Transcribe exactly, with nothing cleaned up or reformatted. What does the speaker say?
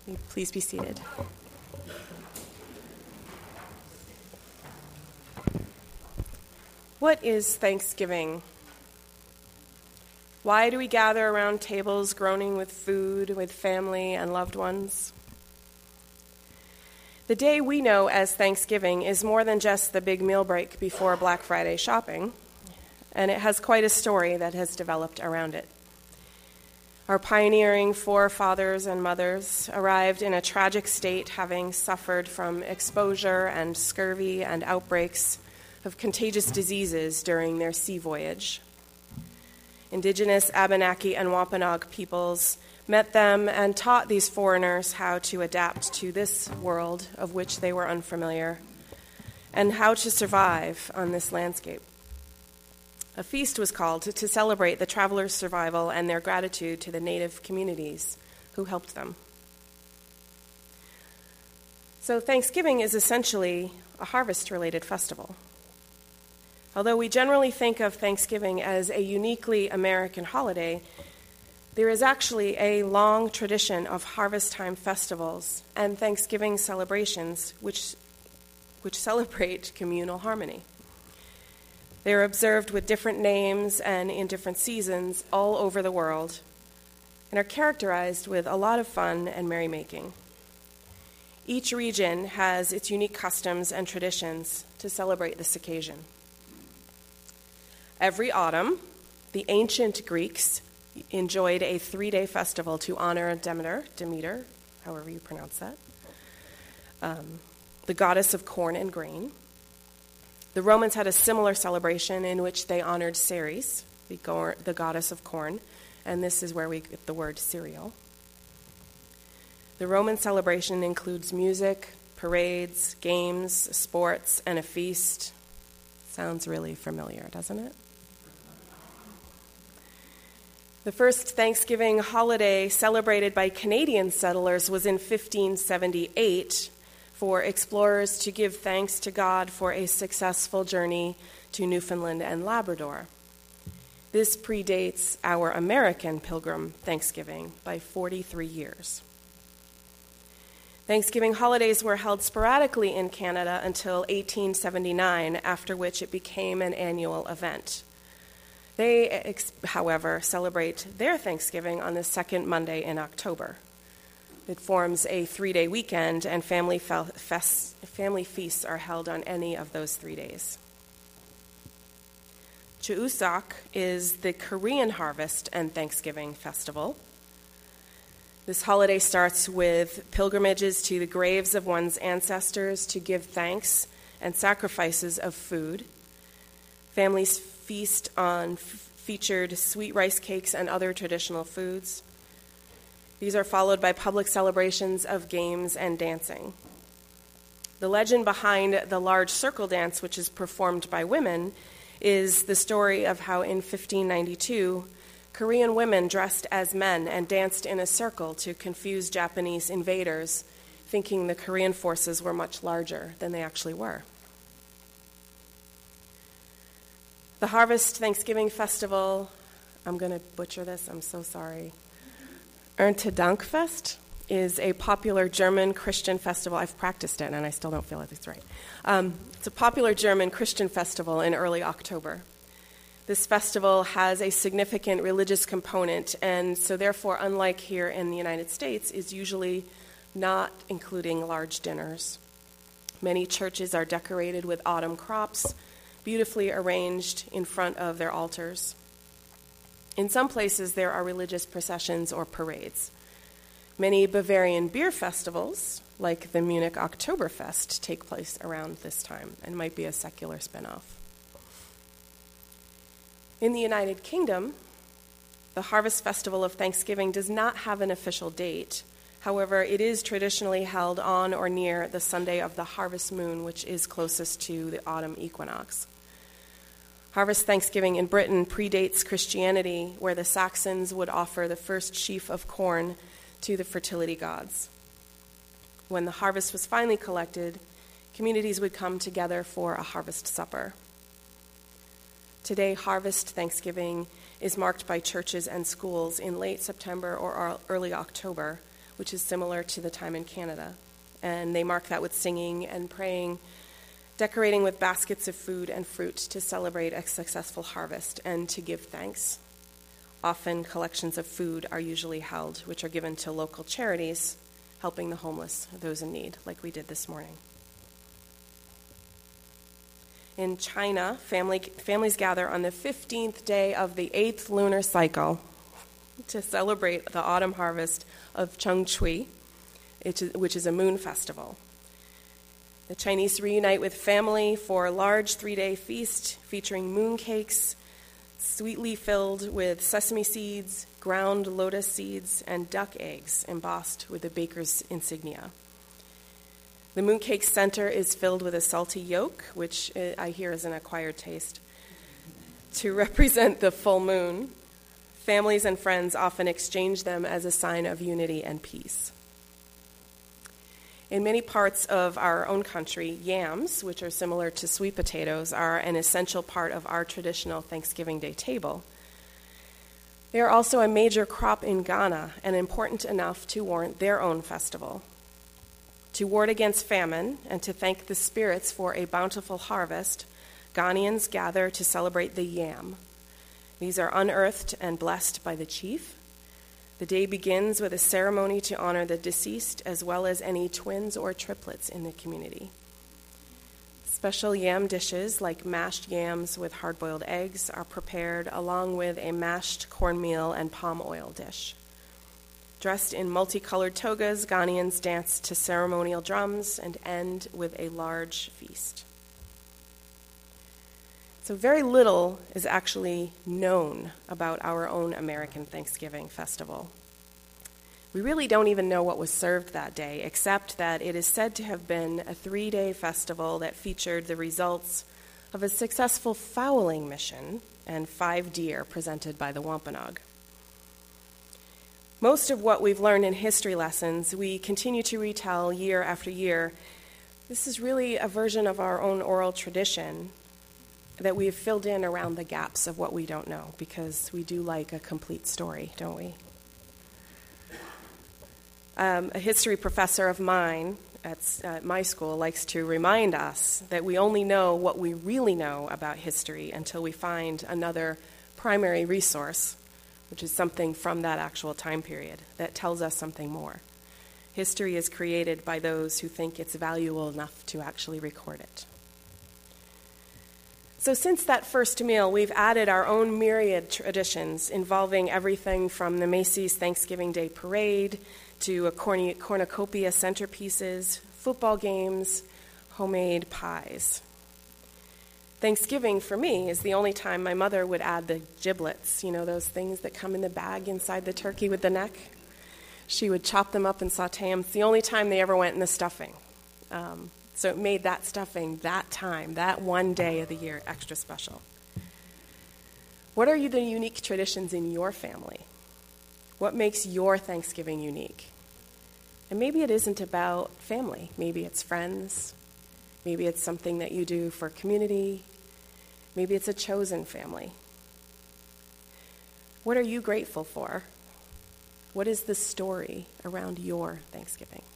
Please be seated. What is Thanksgiving? Why do we gather around tables groaning with food, with family and loved ones? The day we know as Thanksgiving is more than just the big meal break before Black Friday shopping, and it has quite a story that has developed around it. Our pioneering forefathers and mothers arrived in a tragic state, having suffered from exposure and scurvy and outbreaks of contagious diseases during their sea voyage. Indigenous Abenaki and Wampanoag peoples met them and taught these foreigners how to adapt to this world of which they were unfamiliar and how to survive on this landscape. A feast was called to celebrate the travelers' survival and their gratitude to the native communities who helped them. So Thanksgiving is essentially a harvest-related festival. Although we generally think of Thanksgiving as a uniquely American holiday, there is actually a long tradition of harvest time festivals and Thanksgiving celebrations which, which celebrate communal harmony. They are observed with different names and in different seasons all over the world and are characterized with a lot of fun and merrymaking. Each region has its unique customs and traditions to celebrate this occasion. Every autumn, the ancient Greeks enjoyed a three-day festival to honor Demeter, Demeter, however you pronounce that, um, the goddess of corn and grain. The Romans had a similar celebration in which they honored Ceres, the, go- the goddess of corn, and this is where we get the word cereal. The Roman celebration includes music, parades, games, sports, and a feast. Sounds really familiar, doesn't it? The first Thanksgiving holiday celebrated by Canadian settlers was in fifteen seventy-eight for explorers to give thanks to God for a successful journey to Newfoundland and Labrador. This predates our American Pilgrim Thanksgiving by forty-three years. Thanksgiving holidays were held sporadically in Canada until eighteen seventy-nine, after which it became an annual event. They, however, celebrate their Thanksgiving on the second Monday in October. It forms a three-day weekend, and family, fe- fest- family feasts are held on any of those three days. Chuseok is the Korean harvest and Thanksgiving festival. This holiday starts with pilgrimages to the graves of one's ancestors to give thanks and sacrifices of food. Families feast on f- featured sweet rice cakes and other traditional foods. These are followed by public celebrations of games and dancing. The legend behind the large circle dance, which is performed by women, is the story of how in fifteen ninety-two, Korean women dressed as men and danced in a circle to confuse Japanese invaders, thinking the Korean forces were much larger than they actually were. The Harvest Thanksgiving Festival, I'm going to butcher this, I'm so sorry. Erntedankfest is a popular German Christian festival. I've practiced it, and I still don't feel like it's right. Um, it's a popular German Christian festival in early October. This festival has a significant religious component, and so therefore, unlike here in the United States, is usually not including large dinners. Many churches are decorated with autumn crops, beautifully arranged in front of their altars. In some places, there are religious processions or parades. Many Bavarian beer festivals, like the Munich Oktoberfest, take place around this time and might be a secular spinoff. In the United Kingdom, the Harvest Festival of Thanksgiving does not have an official date. However, it is traditionally held on or near the Sunday of the harvest moon, which is closest to the autumn equinox. Harvest Thanksgiving in Britain predates Christianity, where the Saxons would offer the first sheaf of corn to the fertility gods. When the harvest was finally collected, communities would come together for a harvest supper. Today, Harvest Thanksgiving is marked by churches and schools in late September or early October, which is similar to the time in Canada. And they mark that with singing and praying, decorating with baskets of food and fruit to celebrate a successful harvest and to give thanks. Often collections of food are usually held, which are given to local charities, helping the homeless, those in need, like we did this morning. In China, family, families gather on the fifteenth day of the eighth lunar cycle to celebrate the autumn harvest of Chongqing, which is a moon festival. The Chinese reunite with family for a large three-day feast featuring moon cakes, sweetly filled with sesame seeds, ground lotus seeds, and duck eggs embossed with the baker's insignia. The mooncake center is filled with a salty yolk, which I hear is an acquired taste. To represent the full moon, families and friends often exchange them as a sign of unity and peace. In many parts of our own country, yams, which are similar to sweet potatoes, are an essential part of our traditional Thanksgiving Day table. They are also a major crop in Ghana and important enough to warrant their own festival. To ward against famine and to thank the spirits for a bountiful harvest, Ghanaians gather to celebrate the yam. These are unearthed and blessed by the chief. The day begins with a ceremony to honor the deceased, as well as any twins or triplets in the community. Special yam dishes like mashed yams with hard-boiled eggs are prepared, along with a mashed cornmeal and palm oil dish. Dressed in multicolored togas, Ghanaians dance to ceremonial drums and end with a large feast. So very little is actually known about our own American Thanksgiving festival. We really don't even know what was served that day, except that it is said to have been a three-day festival that featured the results of a successful fowling mission and five deer presented by the Wampanoag. Most of what we've learned in history lessons, we continue to retell year after year. This is really a version of our own oral tradition that we have filled in around the gaps of what we don't know, because we do like a complete story, don't we? Um, a history professor of mine at, at my school likes to remind us that we only know what we really know about history until we find another primary resource, which is something from that actual time period that tells us something more. History is created by those who think it's valuable enough to actually record it. So since that first meal, we've added our own myriad traditions involving everything from the Macy's Thanksgiving Day Parade to a cornucopia centerpieces, football games, homemade pies. Thanksgiving, for me, is the only time my mother would add the giblets, you know, those things that come in the bag inside the turkey with the neck. She would chop them up and saute them. It's the only time they ever went in the stuffing. Um, so it made that stuffing, that time, that one day of the year, extra special. What are the unique traditions in your family? What makes your Thanksgiving unique? And maybe it isn't about family. Maybe it's friends. Maybe it's something that you do for community. Maybe it's a chosen family. What are you grateful for? What is the story around your Thanksgiving?